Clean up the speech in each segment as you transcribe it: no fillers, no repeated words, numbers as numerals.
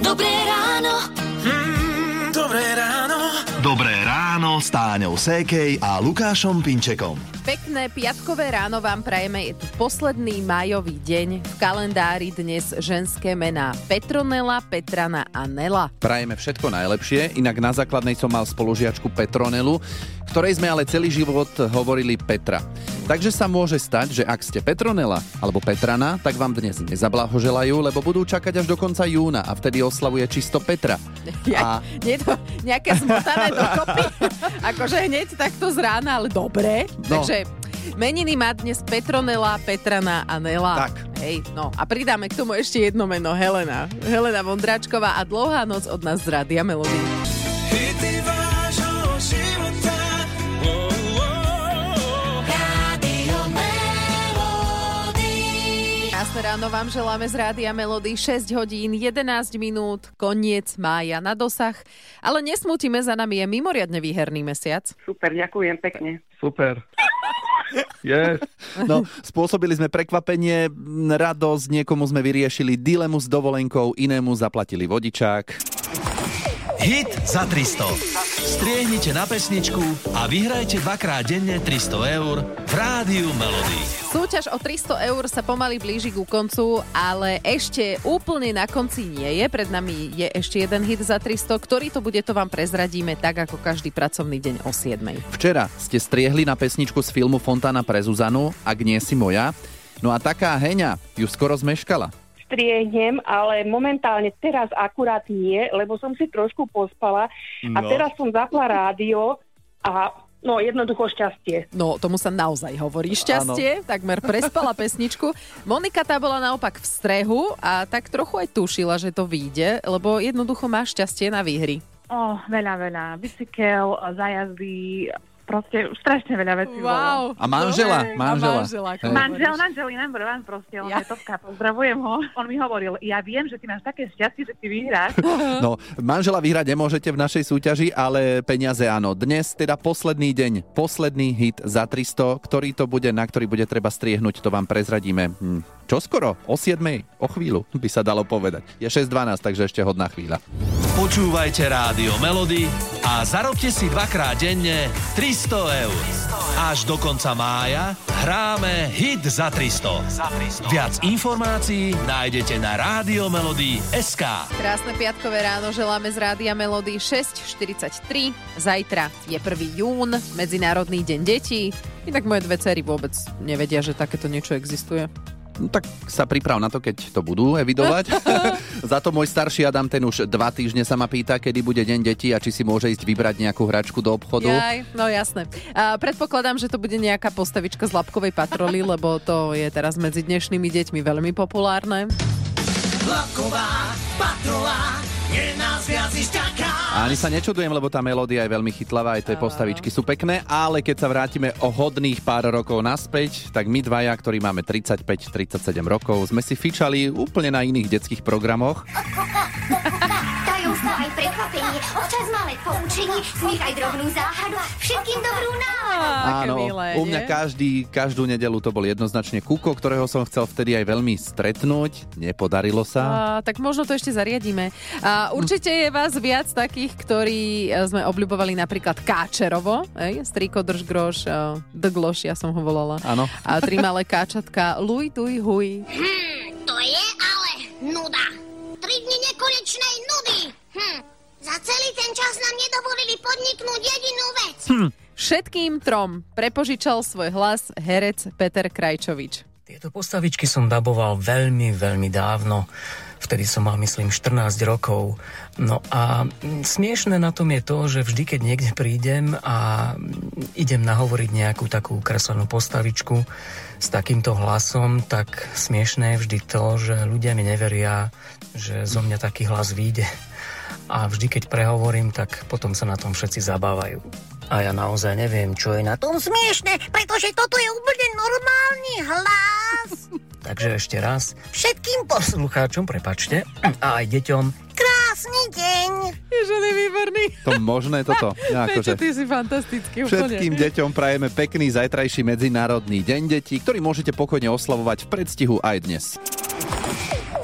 Dobré ráno. Dobré ráno. Dobré ráno s Táňou Sékej a Lukášom Pinčekom. Pekné piatkové ráno vám prajeme. Je tu posledný májový deň. V kalendári dnes ženské mená Petronela, Petrana a Nela. Prajeme všetko najlepšie, inak na základnej som mal spolužiačku Petronelu, ktorej sme ale celý život hovorili Petra. Takže sa môže stať, že ak ste Petronela alebo Petrana, tak vám dnes nezablahoželajú, lebo budú čakať až do konca júna a vtedy oslavuje čisto Petra. Nie je to nejaké zmotané dokopy? Akože hneď takto z rána, ale dobre. No. Takže meniny má dnes Petronela, Petrana a Nela. Tak. Hej, no a pridáme k tomu ešte jedno meno, Helena. Helena Vondráčková a Dlouhá noc od nás z Rádia Melody. Hity vášho života. Rádio Melody. Krásne ráno vám želáme z Rádia Melody. 6 hodín, 11 minút, koniec mája na dosah. Ale nesmutíme, za nami je mimoriadne výherný mesiac. Super, ďakujem pekne. Super. Yes. No, spôsobili sme prekvapenie, radosť, niekomu sme vyriešili dilemu s dovolenkou, inému zaplatili vodičák. Hit za 300. Striehnite na pesničku a vyhrajte dvakrát denne 300 eur v Rádiu Melody. Súťaž o 300 eur sa pomaly blíži ku koncu, ale ešte úplne na konci nie je. Pred nami je ešte jeden hit za 300, ktorý to bude, to vám prezradíme tak, ako každý pracovný deň o 7. Včera ste striehli na pesničku z filmu Fontána pre Zuzanu, Ak nie si moja. No a taká Heňa ju skoro zmeškala. Striehnem, ale momentálne teraz akurát nie, lebo som si trošku pospala a teraz som zapla rádio a jednoducho šťastie. No, tomu sa naozaj hovorí šťastie, takmer prespala pesničku. Monika tá bola naopak v strehu a tak trochu aj tušila, že to vyjde, lebo jednoducho má šťastie na výhry. Veľa. Bicykel, zájazdy, proste strašne veľa vecí bolo. A manžela? Manžel je number one, proste, on je topka, pozdravujem ho. On mi hovoril, ja viem, že ty máš také šťastie, že ty vyhráš. No, manžela vyhrať nemôžete v našej súťaži, ale peniaze áno. Dnes teda posledný deň, posledný hit za 300, ktorý to bude, na ktorý bude treba striehnúť, to vám prezradíme. Čoskoro? O 7, o chvíľu by sa dalo povedať. Je 6:12, takže ešte hodná chvíľa. Počúvajte Rádio Melody a zarobte si dvakrát denne 300 eur. Až do konca mája hráme hit za 300. Viac informácií nájdete na radiomelody.sk. Krásne piatkové ráno želáme z Rádia Melody. 6:43. Zajtra je 1. jún, Medzinárodný deň detí. Inak moje dve dcery vôbec nevedia, že takéto niečo existuje. No tak sa priprav na to, keď to budú evidovať. Za to môj starší Adam, ten už 2 týždne sa ma pýta, kedy bude deň detí a či si môže ísť vybrať nejakú hračku do obchodu. No jasné. Predpokladám, že to bude nejaká postavička z Labkovej patroly, lebo to je teraz medzi dnešnými deťmi veľmi populárne. Labková patrola je nás viac než taká. A ani sa nečudujem, lebo tá melódia je veľmi chytlavá, aj tie postavičky sú pekné, ale keď sa vrátime o hodných pár rokov naspäť, tak my dvaja, ktorí máme 35-37 rokov, sme si fičali úplne na iných detských programoch. Tajomstvo aj prekvapenie, občas malé poučenie, smích aj drobnú záhadu, všetkým dobrú náladu. Áno, u mňa každú nedeľu to bol jednoznačne Kuko, ktorého som chcel vtedy aj veľmi stretnúť. Nepodarilo sa. Tak možno to ešte zariadíme. Určite je vás viac takých, ktorí sme obľubovali napríklad Káčerovo, Striko drž groš, Dgloš, ja som ho volala. Áno. A 3 malé káčatka, Luj, tuj, huj. To je ale nuda. 3 dni nekonečnej nudy. Za celý ten čas nám nedovolili podniknúť jedinú vec. Všetkým 3 prepožičal svoj hlas herec Peter Krajčovič. Tieto postavičky som daboval veľmi, veľmi dávno. Vtedy som mal, myslím, 14 rokov. No a smiešné na tom je to, že vždy, keď niekde prídem a idem nahovoriť nejakú takú kreslenú postavičku s takýmto hlasom, tak smiešné je vždy to, že ľudia mi neveria, že zo mňa taký hlas vyjde. A vždy, keď prehovorím, tak potom sa na tom všetci zabávajú. A ja naozaj neviem, čo je na tom smiešne, pretože toto je úplne normálny hlas. Takže ešte raz, všetkým poslucháčom, prepáčte, a aj deťom, krásny deň. Ježiš, výborný. To možné toto. Peťo, ty si fantastický. Všetkým deťom prajeme pekný zajtrajší Medzinárodný deň detí, ktorý môžete pokojne oslavovať v predstihu aj dnes.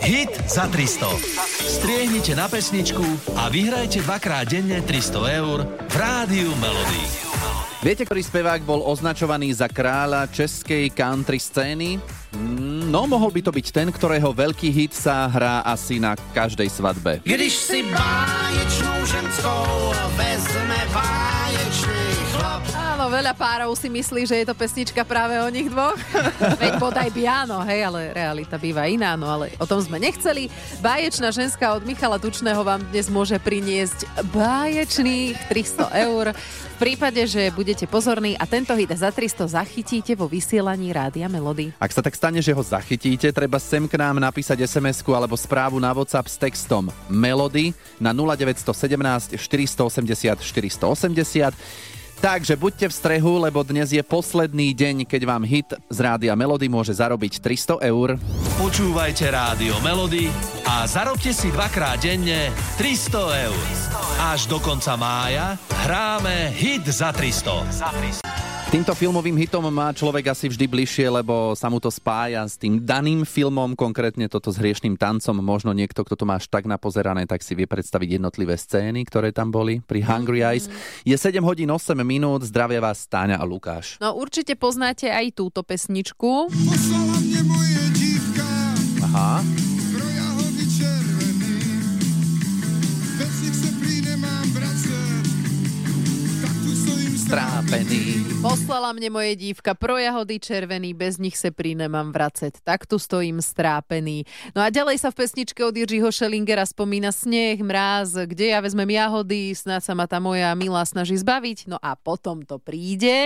Hit za 300. Striehnite na pesničku a vyhrajte 2-krát denne 300 eur v Rádiu Melody. Viete, ktorý spevák bol označovaný za kráľa českej country scény? No, mohol by to byť ten, ktorého veľký hit sa hrá asi na každej svadbe. Když si báječnou ženskou vezme báječný chlap. Áno, veľa párov si myslí, že je to pesnička práve o nich dvoch. Veď bodaj by áno, hej, ale realita býva iná, no ale o tom sme nechceli. Báječná ženská od Michala Tučného vám dnes môže priniesť báječných 300 eur. V prípade, že budete pozorní a tento hit za 300 zachytíte vo vysielaní Rádia Melody. Ak sa tak stane, že ho zachytíte, treba sem k nám napísať SMS-ku alebo správu na WhatsApp s textom Melody na 0917 480 480. Takže buďte v strehu, lebo dnes je posledný deň, keď vám hit z Rádia Melody môže zarobiť 300 eur. Počúvajte Rádio Melody a zarobte si 2-krát denne 300 eur. Až do konca mája hráme hit za 300. Týmto filmovým hitom má človek asi vždy bližšie, lebo sa mu to spája s tým daným filmom, konkrétne toto s Hriešným tancom. Možno niekto, kto to má až tak napozerané, tak si vie predstaviť jednotlivé scény, ktoré tam boli pri Hungry Eyes. Je 7 hodín 8 minút, zdravia vás Táňa a Lukáš. No určite poznáte aj túto pesničku. Poslala mne moje dívka. Aha. Pro jahody červený. Bez nich se prý nemám vracet. Tak tu stojím strápený. Poslala mne moje dívka pro jahody červený, bez nich se prý nemám vracet. Tak tu stojím strápený. No a ďalej sa v pesničke od Jiřího Schellingera spomína sneh, mráz, kde ja vezmem jahody, snáď sa ma tá moja milá snaží zbaviť. No a potom to príde.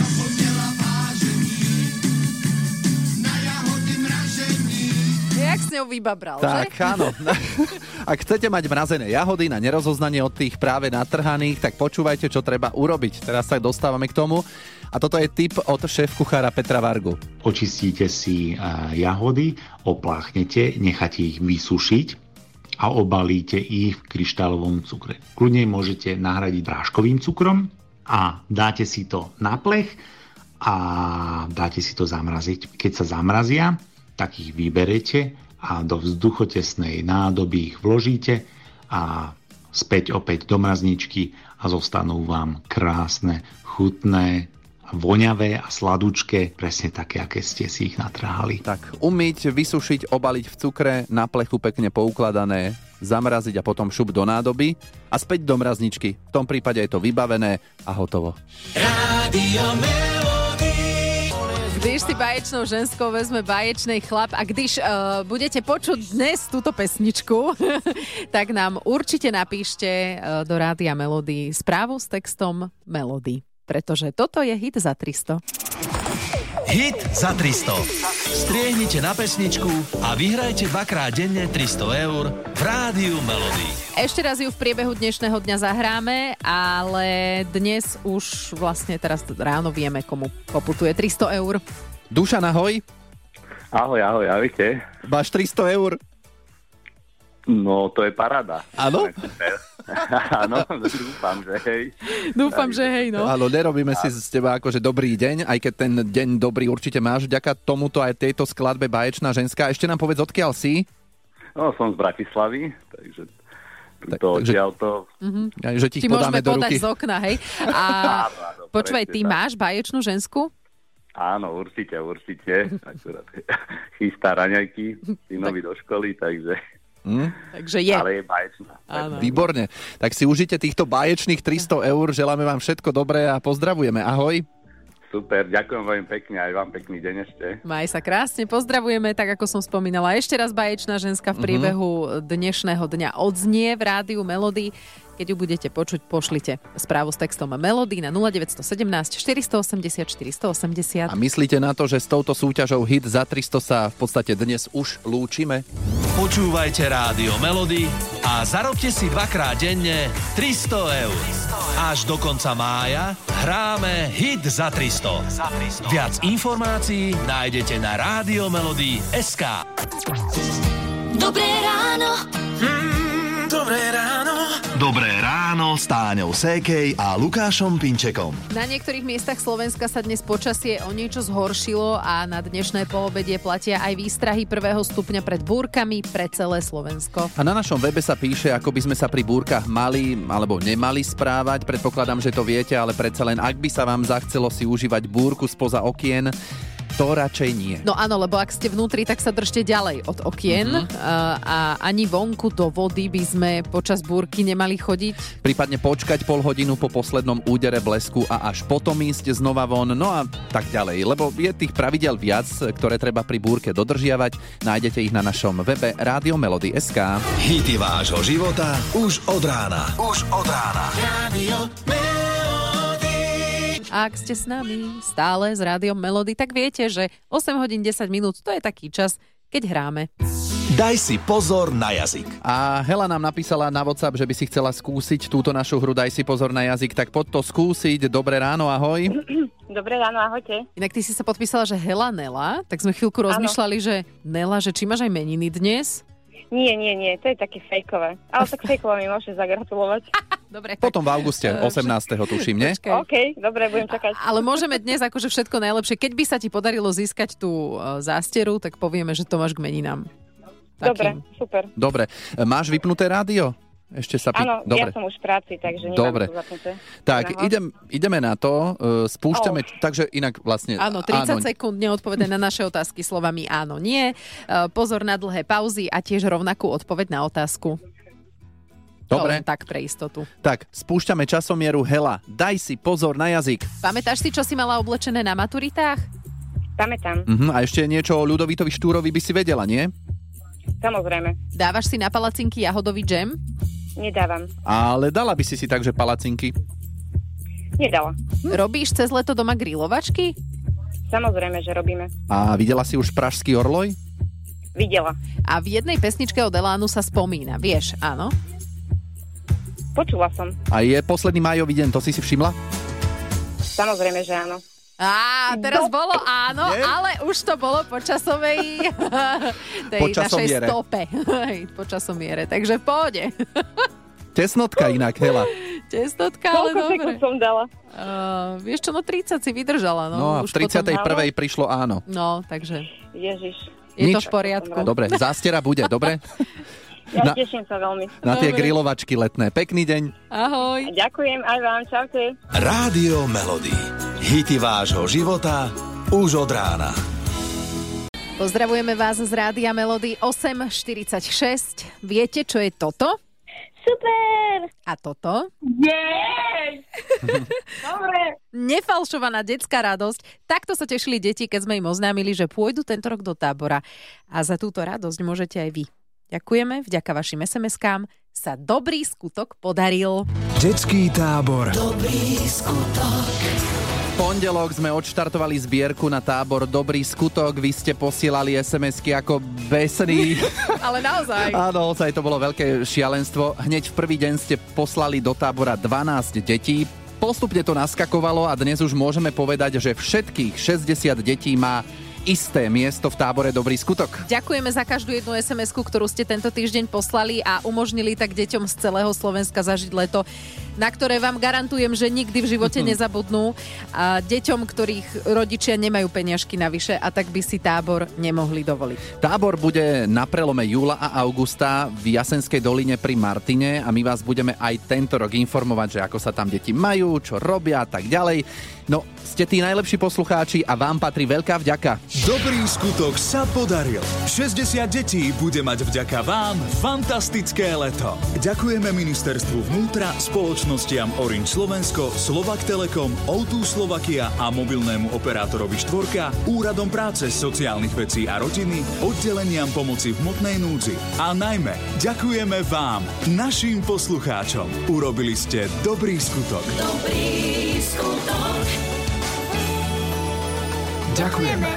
Jak s ňou vybabral, tak, že? Áno. Ak chcete mať mrazené jahody na nerozoznanie od tých práve natrhaných, tak počúvajte, čo treba urobiť. Teraz sa dostávame k tomu. A toto je tip od šéf-kuchára Petra Vargu. Očistíte si jahody, opláchnete, necháte ich vysušiť a obalíte ich v kryštálovom cukre. Kľudne môžete nahradiť práškovým cukrom a dáte si to na plech a dáte si to zamraziť. Keď sa zamrazia, tak ich vyberete a do vzduchotesnej nádoby ich vložíte a späť opäť do mrazničky a zostanú vám krásne, chutné, voňavé a sladučké, presne také, aké ste si ich natrhali. Tak umyť, vysušiť, obaliť v cukre, na plechu pekne poukladané, zamraziť a potom šup do nádoby a späť do mrazničky. V tom prípade je to vybavené a hotovo. Rádio Když si báječnou ženskou vezme báječnej chlap a když budete počuť dnes túto pesničku, tak nám určite napíšte do Rádia Melody správu s textom Melody, pretože toto je hit za 300. Hit za 300. Striehnite na pesničku a vyhrajte 2-krát denne 300 eur v Rádiu Melody. Ešte raz ju v priebehu dnešného dňa zahráme, ale dnes už vlastne teraz ráno vieme, komu poputuje 300 eur. Dušan, ahoj. Ahoj, ahojte. Máš 300 eur? No, to je paráda. Áno? Áno, dúfam, že hej. Dúfam, že hej, no. Áno, nerobíme si z teba akože dobrý deň, aj keď ten deň dobrý určite máš, vďaka tomuto aj tejto skladbe Báječná ženská. Ešte nám povedz, odkiaľ si? No, som z Bratislavy, takže to odtiaľ to... Že ti podáme do ruky. Ti môžeme podať z okna, hej. A počúvaj, ty máš báječnú žensku? Áno, určite. Akurát chystá raňajky synovi do školy, takže... Takže je. Ale je báječná. Výborne. Tak si užite týchto báječných 300 eur. Želáme vám všetko dobré a pozdravujeme. Ahoj. Super, ďakujem veľmi pekne, aj vám pekný deň ešte. Maj sa krásne, pozdravujeme, tak ako som spomínala. Ešte raz báječná ženská v priebehu dnešného dňa odznie v Rádiu Melody. Keď ju budete počuť, pošlite správu s textom Melody na 0917 480 480. A myslíte na to, že s touto súťažou hit za 300 sa v podstate dnes už lúčime? Počúvajte Rádio Melody a zarobte si 2-krát denne 300 eur. Až do konca mája hráme hit za 300. Viac informácií nájdete na radiomelody.sk. Dobré ráno. Dobré ráno. Dobré ráno s Táňou Sékej a Lukášom Pinčekom. Na niektorých miestach Slovenska sa dnes počasie o niečo zhoršilo a na dnešné poobedie platia aj výstrahy 1. stupňa pred búrkami pre celé Slovensko. A na našom webe sa píše, ako by sme sa pri búrkach mali alebo nemali správať. Predpokladám, že to viete, ale predsa len ak by sa vám zachcelo si užívať búrku spoza okien, to radšej nie. No áno, lebo ak ste vnútri, tak sa držte ďalej od okien a ani vonku do vody by sme počas búrky nemali chodiť. Prípadne počkať pol hodinu po poslednom údere blesku a až potom ísť znova von, no a tak ďalej. Lebo je tých pravidel viac, ktoré treba pri búrke dodržiavať. Nájdete ich na našom webe radiomelody.sk. Hity vášho života už od rána. Rádio A ak ste s nami stále s Rádiom Melody, tak viete, že 8 hodín 10 minút to je taký čas, keď hráme. Daj si pozor na jazyk. A Hela nám napísala na WhatsApp, že by si chcela skúsiť túto našu hru Daj si pozor na jazyk, tak poď to skúsiť. Dobré ráno, ahoj. Dobré ráno, ahojte. Inak ty si sa podpísala, že Hela Nela, tak sme chvíľku rozmýšľali, že Nela, že či máš aj meniny dnes? Nie, to je také fejkové. Ale tak fejkovo mi môžeš zagratulovať. Dobre. Potom v auguste, 18. tuším, nie? OK, dobre, budem čakať. Ale môžeme dnes akože všetko najlepšie. Keď by sa ti podarilo získať tú zásteru, tak povieme, že to máš k meninám. Dobre, super. Dobre. Máš vypnuté rádio? Ešte sa Áno, Dobre. Ja som už v práci, takže nemám Dobre. to zapnuté. Tak, ideme na to. Spúšťame, takže inak vlastne... Áno, 30 sekúnd neodpovedaj na naše otázky slovami áno, nie. Pozor na dlhé pauzy a tiež rovnakú odpoveď na otázku. Dobre. Tak pre istotu. Tak, spúšťame časomieru. Hela, daj si pozor na jazyk. Pamätáš si, čo si mala oblečené na maturitách? Pamätám. A ešte niečo o Ľudovitovi Štúrovi by si vedela, nie? Samozrejme. Dávaš si na palacinky jahodový džem? Nedávam. Ale dala by si takže palacinky? Nedala. Robíš cez leto doma grilovačky? Samozrejme, že robíme. A videla si už Pražský orloj? Videla. A v jednej pesničke od Elánu sa spomína, vieš, áno? Počula som. A je posledný májový deň, to si všimla? Samozrejme, že áno. Teraz bolo áno, ale už to bolo po časovej tej našej stope. Po časomiere, takže v pohode. Tesnotka inak, Hela. Tesnotka, ale dobre. Koľko sekúnd som dala? Vieš čo, 30 si vydržala. No a v 31. prišlo áno. No, takže... Ježiš. Je to v poriadku. Dobre, zástera bude, dobre? Ja teším sa veľmi. Na tie grilovačky letné. Pekný deň. Ahoj. Ďakujem aj vám, čaute. Rádio Melody. Hity vášho života už od rána. Pozdravujeme vás z Rádia Melody 8:46. Viete, čo je toto? Super! A toto? Yes! Dobre. Nefalšovaná detská radosť. Takto sa tešili deti, keď sme im oznámili, že pôjdu tento rok do tábora. A za túto radosť môžete aj vy. Ďakujeme, vďaka vašim SMS-kám sa dobrý skutok podaril. Detský tábor. Dobrý skutok. Pondelok sme odštartovali zbierku na tábor Dobrý skutok. Vy ste posielali SMS-ky ako besní. Ale naozaj. Áno, naozaj to bolo veľké šialenstvo. Hneď v prvý deň ste poslali do tábora 12 detí. Postupne to naskakovalo a dnes už môžeme povedať, že všetkých 60 detí má isté miesto v tábore Dobrý skutok. Ďakujeme za každú jednu SMS-ku, ktorú ste tento týždeň poslali a umožnili tak deťom z celého Slovenska zažiť leto, na ktoré vám garantujem, že nikdy v živote nezabudnú. A deťom, ktorých rodičia nemajú peniažky navyše a tak by si tábor nemohli dovoliť. Tábor bude na prelome júla a augusta v Jasenskej doline pri Martine a my vás budeme aj tento rok informovať, že ako sa tam deti majú, čo robia a tak ďalej. No, ste tí najlepší poslucháči a vám patrí veľká vďaka. Dobrý skutok sa podaril. 60 detí bude mať vďaka vám fantastické leto. Ďakujeme Ministerstvu vnútra, spoločnostiam Orange Slovensko, Slovak Telekom, O2 Slovakia a mobilnému operátorovi Štvorka, Úradom práce, sociálnych vecí a rodiny, oddeleniam pomoci v hmotnej núdzi. A najmä ďakujeme vám, našim poslucháčom. Urobili ste dobrý skutok. Dobrý skutok. Ďakujeme.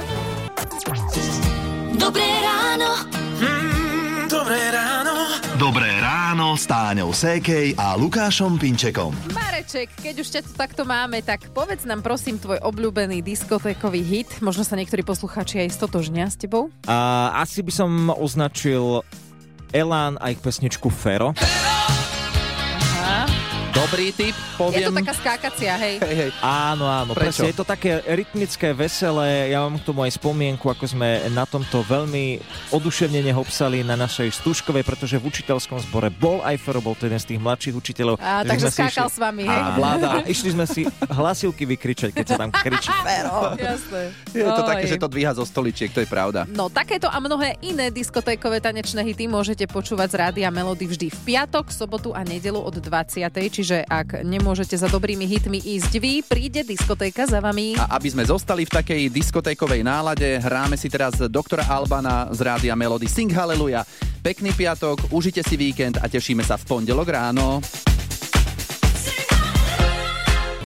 Dobré ráno. Dobré ráno. Dobré ráno s Táňou Sékej a Lukášom Pinčekom. Mareček, keď už ťa tu takto máme, tak povedz nám prosím tvoj obľúbený diskotékový hit. Možno sa niektorí poslucháči aj stotožnia s tebou. Asi by som označil Elán a ich pesničku Fero. Aha. Dobrý tip, poviem. Je to taká skákacia, hej. Hej. Áno, Prečo? presne, je to také rytmické, veselé. Ja mám k tomu aj spomienku, ako sme na tomto veľmi oduševnene hopsali na našej Stužkovej, pretože v učiteľskom zbore bol aj Fero, bol to jeden z tých mladších učiteľov. Takže skákal s vami, hej. Vláda. Išli sme si hlasivky vykričať, keď sa tam kričí Fero. Jasné. Je to také, že to dvíha zo stoličiek, to je pravda. No, takéto a mnohé iné diskotékové tanečné hity môžete počúvať z Rádia Melody vždy v piatok, sobotu a nedeľu od 20. Čiže ak nemôžete za dobrými hitmi ísť vy, príde diskotéka za vami. A aby sme zostali v takej diskotékovej nálade, hráme si teraz doktora Albana z Rádia Melody Sing Hallelujah. Pekný piatok, užite si víkend a tešíme sa v pondelok ráno.